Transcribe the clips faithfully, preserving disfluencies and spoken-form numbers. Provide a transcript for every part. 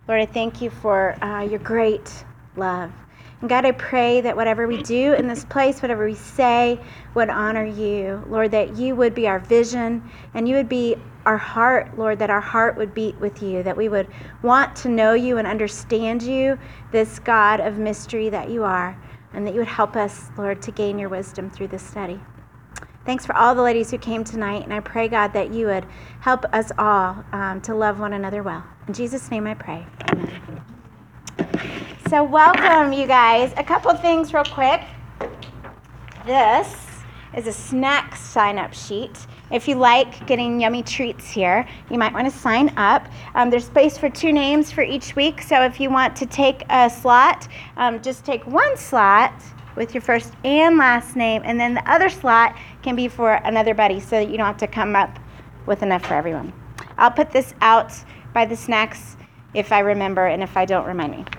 Lord, I thank you for uh, your great love. And God, I pray that whatever we do in this place, whatever we say, would honor you. Lord, that you would be our vision and you would be our heart, Lord, that our heart would beat with you, that we would want to know you and understand you, this God of mystery that you are, and that you would help us, Lord, to gain your wisdom through this study. Thanks for all the ladies who came tonight, and I pray, God, that you would help us all um, to love one another well. In Jesus' name I pray. Amen. So welcome, you guys. A couple things real quick. This is a snack sign-up sheet. If you like getting yummy treats here, you might want to sign up. Um, there's space for two names for each week, so if you want to take a slot, um, just take one slot with your first and last name, and then the other slot can be for another buddy so that you don't have to come up with enough for everyone. I'll put this out by the snacks if I remember, and if I don't, remind me.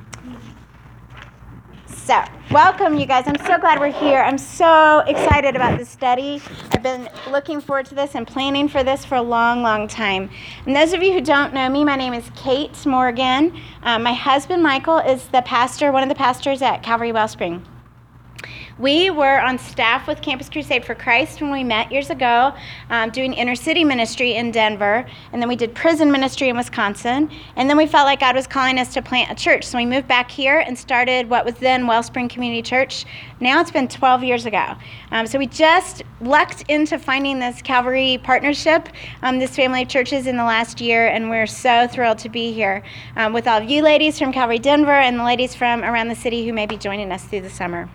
So, welcome, you guys. I'm so glad we're here. I'm so excited about this study. I've been looking forward to this and planning for this for a long, long time. And those of you who don't know me, my name is Kate Morgan. Um, my husband, Michael, is the pastor, one of the pastors at Calvary Wellspring. We were on staff with Campus Crusade for Christ when we met years ago, um, doing inner city ministry in Denver, and then we did prison ministry in Wisconsin, and then we felt like God was calling us to plant a church, so we moved back here and started what was then Wellspring Community Church. Now it's been twelve years ago. Um, so we just lucked into finding this Calvary partnership, um, this family of churches in the last year, and we're so thrilled to be here um, with all of you ladies from Calvary Denver and the ladies from around the city who may be joining us through the summer.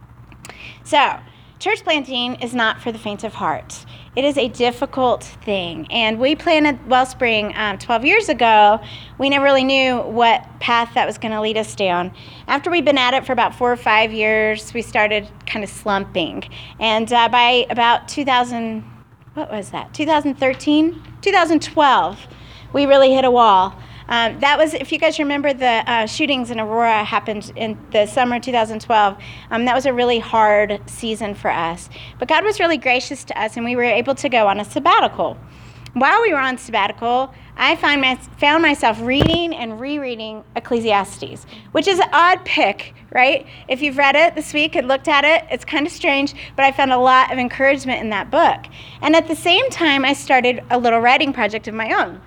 So, church planting is not for the faint of heart. It is a difficult thing. And we planted Wellspring um, twelve years ago. We never really knew what path that was going to lead us down. After we'd been at it for about four or five years, we started kind of slumping. And uh, by about two thousand, what was that, two thousand thirteen? two thousand twelve, we really hit a wall. Um, that was, if you guys remember, the uh, shootings in Aurora happened in the summer two thousand twelve. Um, that was a really hard season for us. But God was really gracious to us, and we were able to go on a sabbatical. While we were on sabbatical, I find my, found myself reading and rereading Ecclesiastes, which is an odd pick, right? If you've read it this week and looked at it, it's kind of strange, but I found a lot of encouragement in that book. And at the same time, I started a little writing project of my own.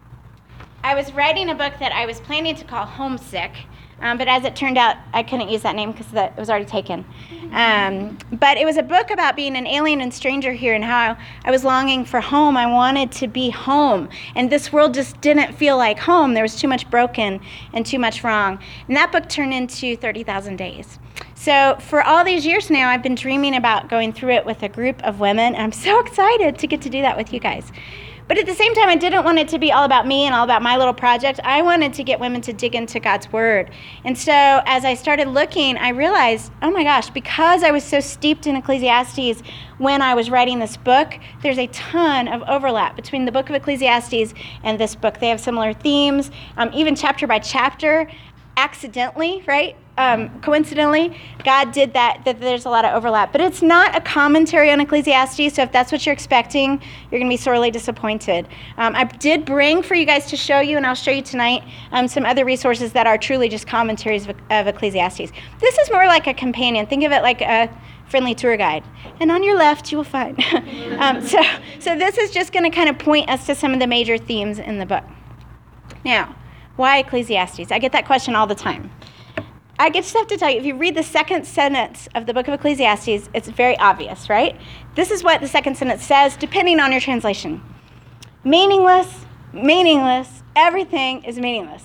I was writing a book that I was planning to call Homesick, um, but as it turned out, I couldn't use that name because it was already taken. Um, but it was a book about being an alien and stranger here and how I was longing for home. I wanted to be home, and this world just didn't feel like home. There was too much broken and too much wrong. And that book turned into thirty thousand days. So for all these years now, I've been dreaming about going through it with a group of women, and I'm so excited to get to do that with you guys. But at the same time, I didn't want it to be all about me and all about my little project. I wanted to get women to dig into God's Word. And so as I started looking, I realized, oh my gosh, because I was so steeped in Ecclesiastes when I was writing this book, there's a ton of overlap between the book of Ecclesiastes and this book. They have similar themes, um, even chapter by chapter. Accidentally, right? Um, coincidentally, God did that, that there's a lot of overlap. But it's not a commentary on Ecclesiastes, so if that's what you're expecting, you're going to be sorely disappointed. Um, I did bring for you guys to show you, and I'll show you tonight, um, some other resources that are truly just commentaries of, of Ecclesiastes. This is more like a companion. Think of it like a friendly tour guide. And on your left, you will find. um, so, so this is just going to kind of point us to some of the major themes in the book. Now, why Ecclesiastes? I get that question all the time. I just have to tell you, if you read the second sentence of the book of Ecclesiastes, it's very obvious, right? This is what the second sentence says, depending on your translation. Meaningless, meaningless, everything is meaningless.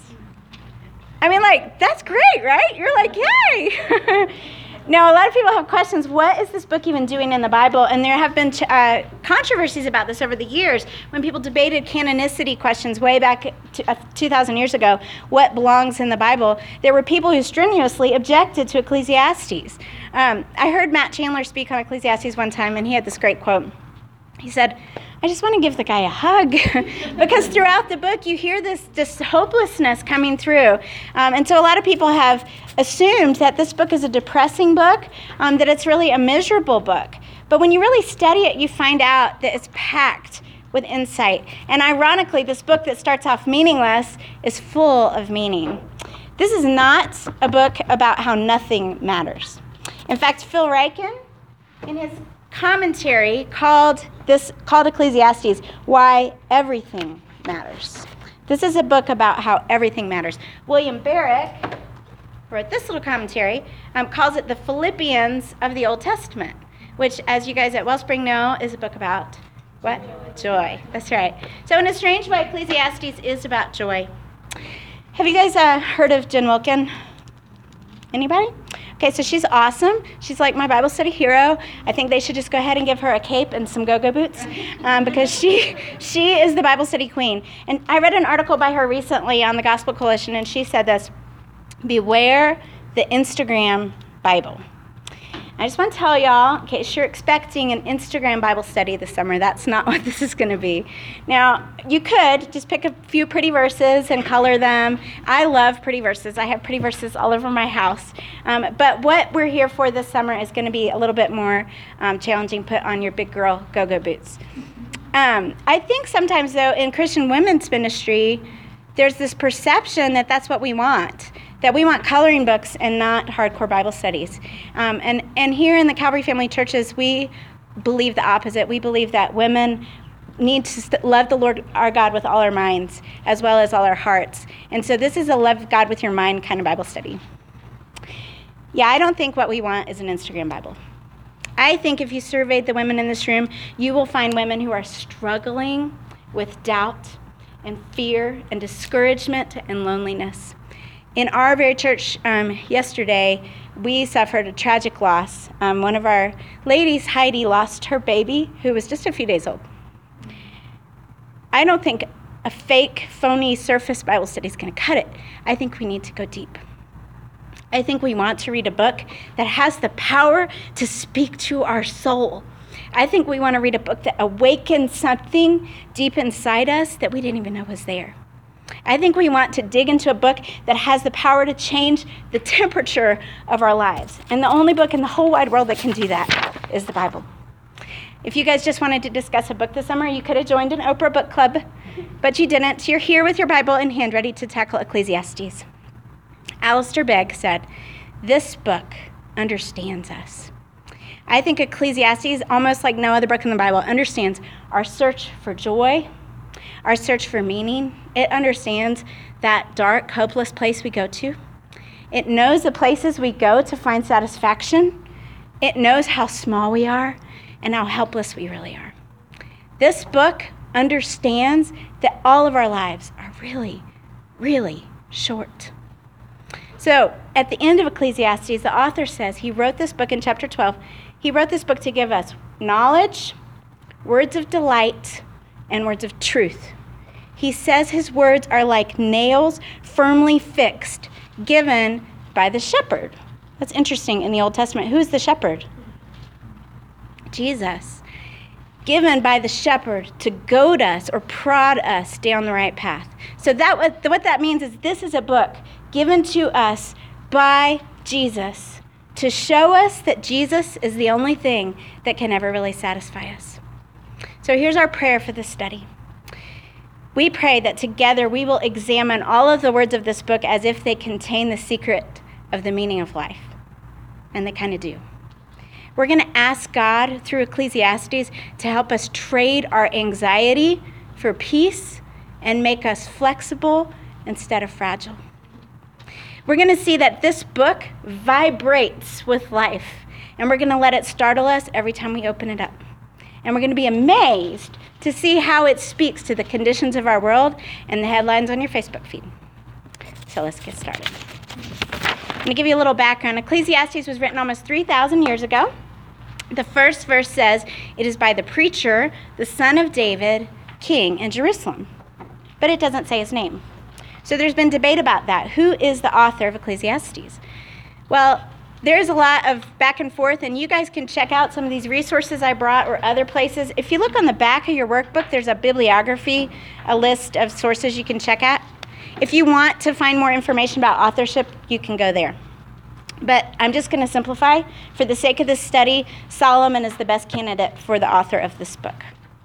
I mean, like, that's great, right? You're like, yay! Now, a lot of people have questions. What is this book even doing in the Bible? And there have been uh, controversies about this over the years when people debated canonicity questions way back to, uh, two thousand years ago. What belongs in the Bible? There were people who strenuously objected to Ecclesiastes. Um, I heard Matt Chandler speak on Ecclesiastes one time, and he had this great quote. He said, I just want to give the guy a hug because throughout the book you hear this, this hopelessness coming through. Um, and so a lot of people have assumed that this book is a depressing book, um, that it's really a miserable book. But when you really study it, you find out that it's packed with insight. And ironically, this book that starts off meaningless is full of meaning. This is not a book about how nothing matters. In fact, Phil Ryken, in his commentary, called this called Ecclesiastes Why Everything Matters. This is a book about how everything matters. William Barrick wrote this little commentary, um, calls it the Philippians of the Old Testament, which, as you guys at Wellspring know, is a book about what? Joy. That's right. So in a strange way, Ecclesiastes is about joy. Have you guys uh, heard of Jen Wilkin? Anybody? Okay, so she's awesome. She's like my Bible study hero. I think they should just go ahead and give her a cape and some go-go boots um, because she she is the Bible study queen. And I read an article by her recently on the Gospel Coalition, and she said this: beware the Instagram Bible. I just want to tell y'all, in case you're expecting an Instagram Bible study this summer, that's not what this is going to be. Now, you could just pick a few pretty verses and color them. I love pretty verses. I have pretty verses all over my house. Um, but what we're here for this summer is going to be a little bit more um, challenging. Put on your big girl go-go boots. Um, I think sometimes, though, in Christian women's ministry, there's this perception that that's what we want. That we want coloring books and not hardcore Bible studies. Um, and, and here in the Calvary Family Churches, we believe the opposite. We believe that women need to st- love the Lord our God with all our minds, as well as all our hearts. And so this is a love God with your mind kind of Bible study. Yeah, I don't think what we want is an Instagram Bible. I think if you surveyed the women in this room, you will find women who are struggling with doubt and fear and discouragement and loneliness. In our very church um, yesterday, we suffered a tragic loss. Um, one of our ladies, Heidi, lost her baby, who was just a few days old. I don't think a fake, phony surface Bible study is going to cut it. I think we need to go deep. I think we want to read a book that has the power to speak to our soul. I think we want to read a book that awakens something deep inside us that we didn't even know was there. I think we want to dig into a book that has the power to change the temperature of our lives. And the only book in the whole wide world that can do that is the Bible. If you guys just wanted to discuss a book this summer, you could have joined an Oprah book club, but you didn't. You're here with your Bible in hand, ready to tackle Ecclesiastes. Alistair Begg said, "This book understands us." I think Ecclesiastes, almost like no other book in the Bible, understands our search for joy, our search for meaning. It understands that dark, hopeless place we go to. It knows the places we go to find satisfaction. It knows how small we are and how helpless we really are. This book understands that all of our lives are really, really short. So at the end of Ecclesiastes, the author says he wrote this book in chapter twelve. He wrote this book to give us knowledge, words of delight, and words of truth. He says his words are like nails firmly fixed, given by the shepherd. That's interesting in the Old Testament. Who's the shepherd? Jesus. Given by the shepherd to goad us or prod us down the right path. So that what, what that means is this is a book given to us by Jesus to show us that Jesus is the only thing that can ever really satisfy us. So here's our prayer for this study. We pray that together we will examine all of the words of this book as if they contain the secret of the meaning of life. And they kind of do. We're going to ask God through Ecclesiastes to help us trade our anxiety for peace and make us flexible instead of fragile. We're going to see that this book vibrates with life, and we're going to let it startle us every time we open it up. And we're going to be amazed to see how it speaks to the conditions of our world and the headlines on your Facebook feed. So let's get started. I'm going to give you a little background. Ecclesiastes was written almost three thousand years ago. The first verse says, it is by the preacher, the son of David, king in Jerusalem. But it doesn't say his name. So there's been debate about that. Who is the author of Ecclesiastes? Well, there's a lot of back and forth, and you guys can check out some of these resources I brought or other places. If you look on the back of your workbook, there's a bibliography, a list of sources you can check at. If you want to find more information about authorship, you can go there. But I'm just going to simplify. For the sake of this study, Solomon is the best candidate for the author of this book.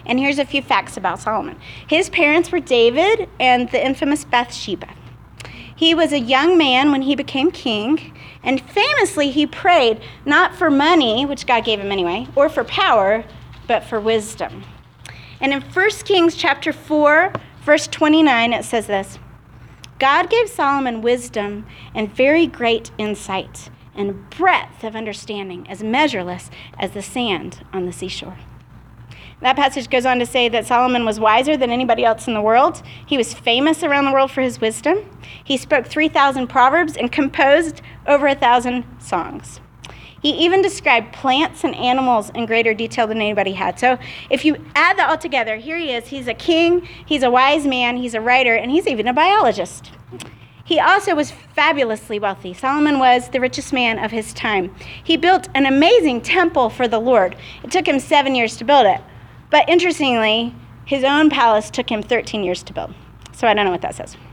And here's a few facts about Solomon. His parents were David and the infamous Bathsheba. He was a young man when he became king, and famously he prayed not for money, which God gave him anyway, or for power, but for wisdom. And in First Kings chapter four, verse twenty-nine, it says this: God gave Solomon wisdom and very great insight and breadth of understanding as measureless as the sand on the seashore. That passage goes on to say that Solomon was wiser than anybody else in the world. He was famous around the world for his wisdom. He spoke three thousand proverbs and composed over one thousand songs. He even described plants and animals in greater detail than anybody had. So if you add that all together, here he is. He's a king, he's a wise man, he's a writer, and he's even a biologist. He also was fabulously wealthy. Solomon was the richest man of his time. He built an amazing temple for the Lord. It took him seven years to build it. But interestingly, his own palace took him thirteen years to build. So I don't know what that says.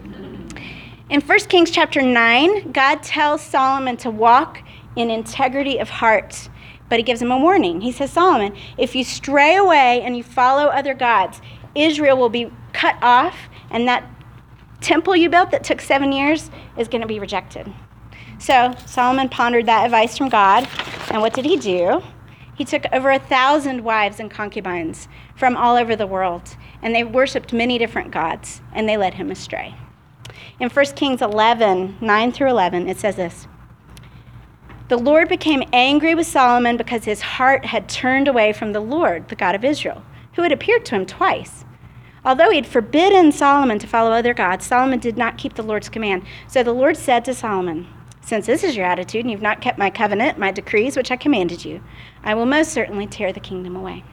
In First Kings chapter nine, God tells Solomon to walk in integrity of heart, but he gives him a warning. He says, Solomon, if you stray away and you follow other gods, Israel will be cut off, and that temple you built that took seven years is going to be rejected. So Solomon pondered that advice from God, and what did he do? He took over a thousand wives and concubines from all over the world, and they worshiped many different gods, and they led him astray. In First Kings eleven, nine through eleven, it says this: The Lord became angry with Solomon because his heart had turned away from the Lord, the God of Israel, who had appeared to him twice. Although he had forbidden Solomon to follow other gods, Solomon did not keep the Lord's command. So the Lord said to Solomon, Since this is your attitude, and you've not kept my covenant, my decrees, which I commanded you, I will most certainly tear the kingdom away.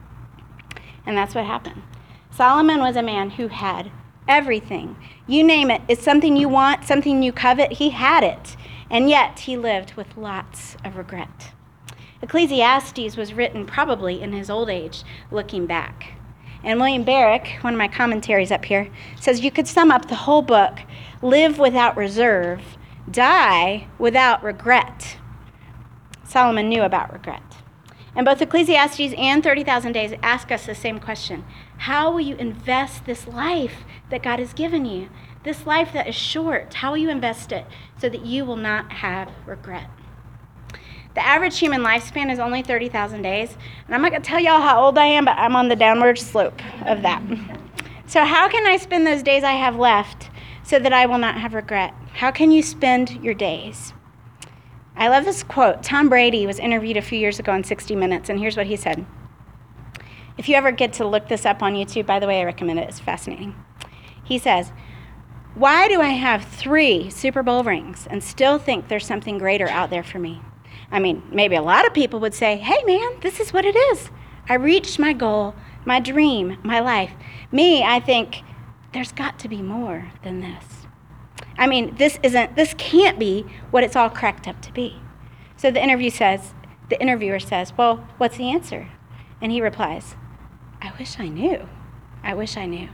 And that's what happened. Solomon was a man who had everything. You name it. It's something you want, something you covet. He had it. And yet he lived with lots of regret. Ecclesiastes was written probably in his old age, looking back. And William Barrick, one of my commentaries up here, says you could sum up the whole book: live without reserve, die without regret. Solomon knew about regret. And both Ecclesiastes and thirty thousand Days ask us the same question. How will you invest this life that God has given you? This life that is short, how will you invest it so that you will not have regret? The average human lifespan is only thirty thousand days. And I'm not going to tell y'all how old I am, but I'm on the downward slope of that. So how can I spend those days I have left so that I will not have regret? How can you spend your days? I love this quote. Tom Brady was interviewed a few years ago on sixty minutes, and here's what he said. If you ever get to look this up on YouTube, by the way, I recommend it. It's fascinating. He says, why do I have three Super Bowl rings and still think there's something greater out there for me? I mean, maybe a lot of people would say, hey, man, this is what it is. I reached my goal, my dream, my life. Me, I think, there's got to be more than this. I mean, this isn't, this can't be what it's all cracked up to be. So the interview says, the interviewer says, well, what's the answer? And he replies, I wish I knew. I wish I knew.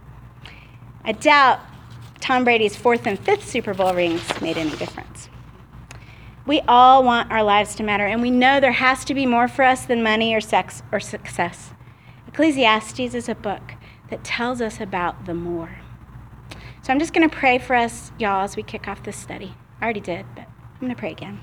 I doubt Tom Brady's fourth and fifth Super Bowl rings made any difference. We all want our lives to matter, and we know there has to be more for us than money or sex or success. Ecclesiastes is a book that tells us about the more. So I'm just going to pray for us, y'all, as we kick off this study. I already did, but I'm going to pray again.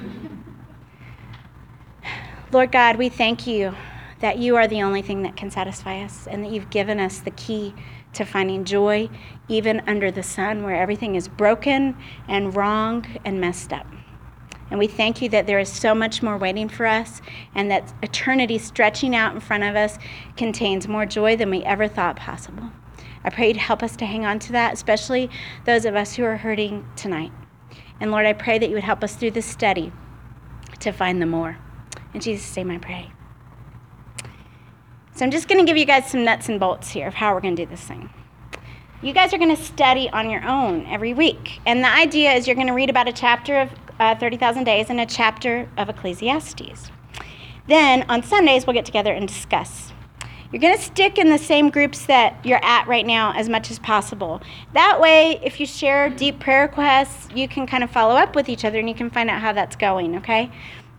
Lord God, we thank you that you are the only thing that can satisfy us, and that you've given us the key to finding joy even under the sun, where everything is broken and wrong and messed up. And we thank you that there is so much more waiting for us, and that eternity stretching out in front of us contains more joy than we ever thought possible. I pray you'd help us to hang on to that, especially those of us who are hurting tonight. And Lord, I pray that you would help us through this study to find the more. In Jesus' name I pray. So I'm just going to give you guys some nuts and bolts here of how we're going to do this thing. You guys are going to study on your own every week. And the idea is you're going to read about a chapter of uh, thirty thousand Days and a chapter of Ecclesiastes. Then on Sundays, we'll get together and discuss. You're going to stick in the same groups that you're at right now as much as possible. That way, if you share deep prayer requests, you can kind of follow up with each other and you can find out how that's going, okay?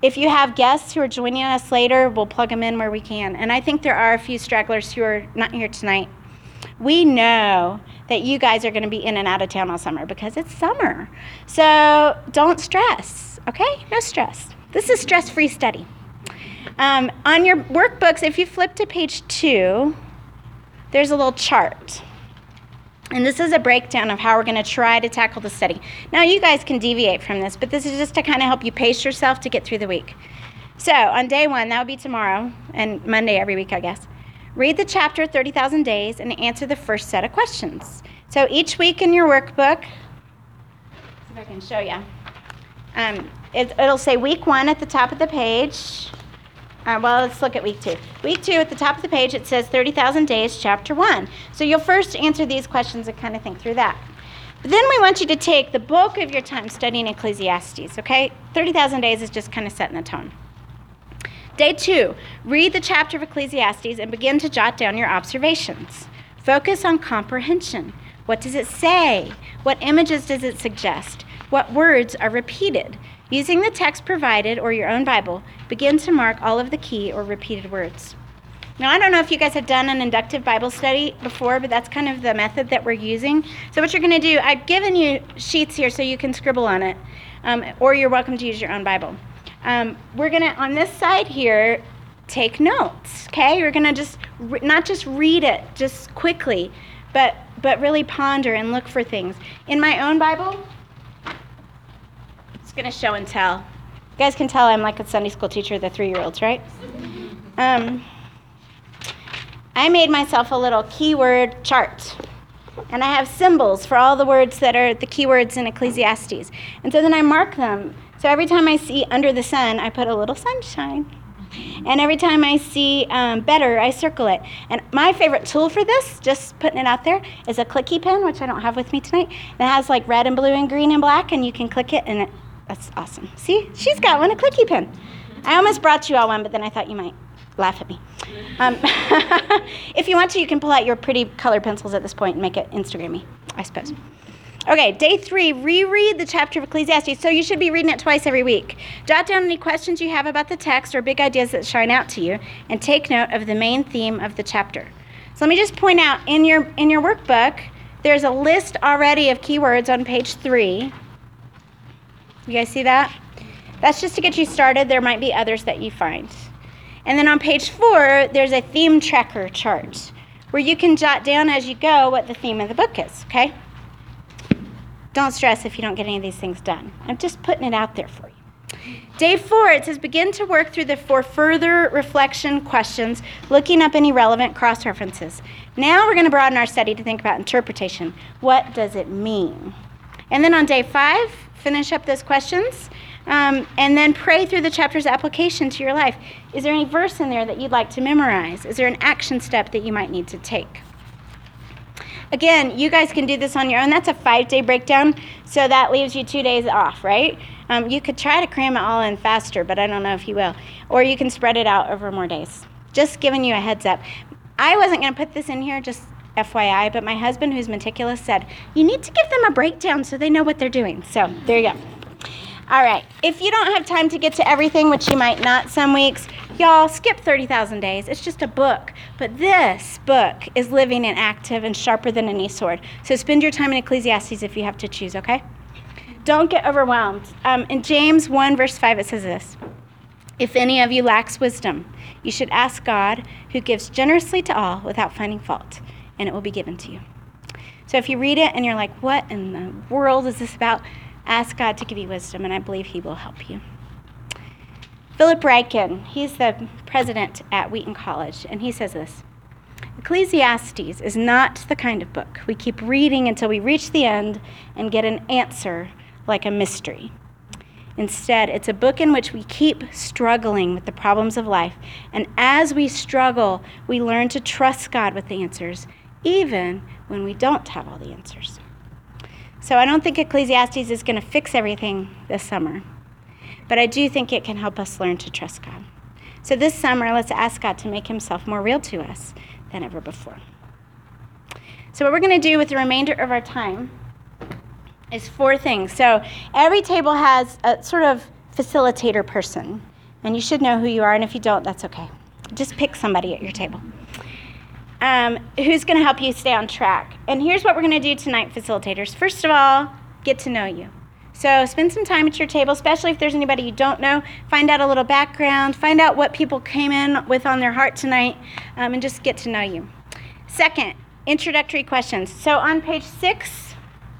if you have guests who are joining us later, we'll plug them in where we can. And I think there are a few stragglers who are not here tonight. We know that you guys are going to be in and out of town all summer because it's summer. So don't stress, okay? No stress. This is stress-free study. Um, on your workbooks, if you flip to page two, there's a little chart. And this is a breakdown of how we're going to try to tackle the study. Now, you guys can deviate from this, but this is just to kind of help you pace yourself to get through the week. So, on day one, that would be tomorrow, and Monday every week, I guess. Read the chapter thirty thousand Days and answer the first set of questions. So, each week in your workbook, see if I can show you. Um, it, it'll say week one at the top of the page. Uh, well, let's look at week two. Week two, at the top of the page, it says thirty thousand Days, chapter one. So you'll first answer these questions and kind of think through that. But then we want you to take the bulk of your time studying Ecclesiastes, okay? thirty thousand Days is just kind of setting the tone. Day two, read the chapter of Ecclesiastes and begin to jot down your observations. Focus on comprehension. What does it say? What images does it suggest? What words are repeated? Using the text provided or your own Bible, begin to mark all of the key or repeated words. Now, I don't know if you guys have done an inductive Bible study before, but that's kind of the method that we're using. So what you're going to do, I've given you sheets here so you can scribble on it, um, or you're welcome to use your own Bible. Um, we're going to, on this side here, take notes, okay? You're going to just, re- not just read it just quickly, but, but really ponder and look for things. In my own Bible, going to show and tell. You guys can tell I'm like a Sunday school teacher of the three-year-olds, right? Um, I made myself a little keyword chart, and I have symbols for all the words that are the keywords in Ecclesiastes. And so then I mark them. So every time I see under the sun, I put a little sunshine. And every time I see um, better, I circle it. And my favorite tool for this, just putting it out there, is a clicky pen, which I don't have with me tonight. And it has like red and blue and green and black, and you can click it, and it That's awesome. See, she's got one, a clicky pen. I almost brought you all one, but then I thought you might laugh at me. Um, if you want to, you can pull out your pretty colored pencils at this point and make it Instagram-y, I suppose. Okay, day three, reread the chapter of Ecclesiastes. So you should be reading it twice every week. Jot down any questions you have about the text or big ideas that shine out to you, and take note of the main theme of the chapter. So let me just point out, in your in your workbook, there's a list already of keywords on page three. You guys see that? That's just to get you started. There might be others that you find. And then on page four, there's a theme tracker chart where you can jot down as you go what the theme of the book is, okay? Don't stress if you don't get any of these things done. I'm just putting it out there for you. Day four, it says begin to work through the for further reflection questions, looking up any relevant cross-references. Now we're going to broaden our study to think about interpretation. What does it mean? And then on day five, finish up those questions, um, and then pray through the chapter's application to your life. Is there any verse in there that you'd like to memorize? Is there an action step that you might need to take? Again, you guys can do this on your own. That's a five-day breakdown, so that leaves you two days off, right? Um, you could try to cram it all in faster, but I don't know if you will. Or you can spread it out over more days. Just giving you a heads up. I wasn't going to put this in here, just F Y I, but my husband, who's meticulous, said, you need to give them a breakdown so they know what they're doing. So there you go. All right. If you don't have time to get to everything, which you might not some weeks, y'all skip thirty thousand Days. It's just a book. But this book is living and active and sharper than any sword. So spend your time in Ecclesiastes if you have to choose, okay? Don't get overwhelmed. Um, in James one, verse five, it says this. If any of you lacks wisdom, you should ask God, who gives generously to all without finding fault, and it will be given to you. So if you read it and you're like, what in the world is this about? Ask God to give you wisdom, and I believe he will help you. Philip Ryken, he's the president at Wheaton College, and he says this. Ecclesiastes is not the kind of book we keep reading until we reach the end and get an answer like a mystery. Instead, it's a book in which we keep struggling with the problems of life, and as we struggle, we learn to trust God with the answers, even when we don't have all the answers. So I don't think Ecclesiastes is going to fix everything this summer, but I do think it can help us learn to trust God. So this summer, let's ask God to make himself more real to us than ever before. So what we're going to do with the remainder of our time is four things. So every table has a sort of facilitator person. And you should know who you are, and if you don't, that's okay. Just pick somebody at your table. Um, who's going to help you stay on track. And here's what we're going to do tonight, facilitators. First of all, get to know you. So spend some time at your table, especially if there's anybody you don't know. Find out a little background. Find out what people came in with on their heart tonight, um, and just get to know you. Second, introductory questions. So on page six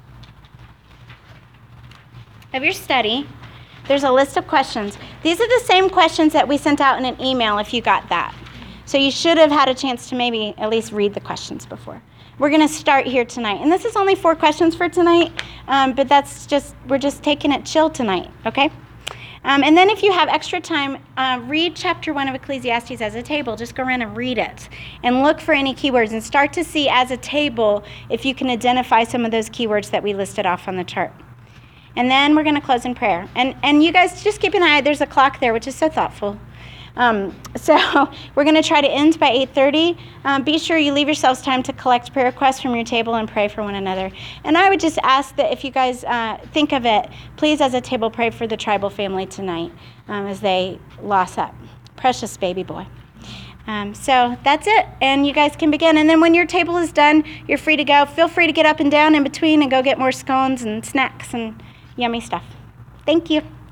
of your study, there's a list of questions. These are the same questions that we sent out in an email if you got that. So you should have had a chance to maybe at least read the questions before. We're going to start here tonight. And this is only four questions for tonight, um, but that's just, we're just taking it chill tonight, okay? Um, and then if you have extra time, uh, read chapter one of Ecclesiastes as a table. Just go around and read it and look for any keywords and start to see as a table if you can identify some of those keywords that we listed off on the chart. And then we're going to close in prayer. And, and you guys just keep an eye. There's a clock there, which is so thoughtful. Um, so we're going to try to end by eight thirty. Um, be sure you leave yourselves time to collect prayer requests from your table and pray for one another. And I would just ask that if you guys uh, think of it, please as a table pray for the tribal family tonight um, as they lost that precious baby boy. Um, so that's it, and you guys can begin. And then when your table is done, you're free to go. Feel free to get up and down in between and go get more scones and snacks and yummy stuff. Thank you.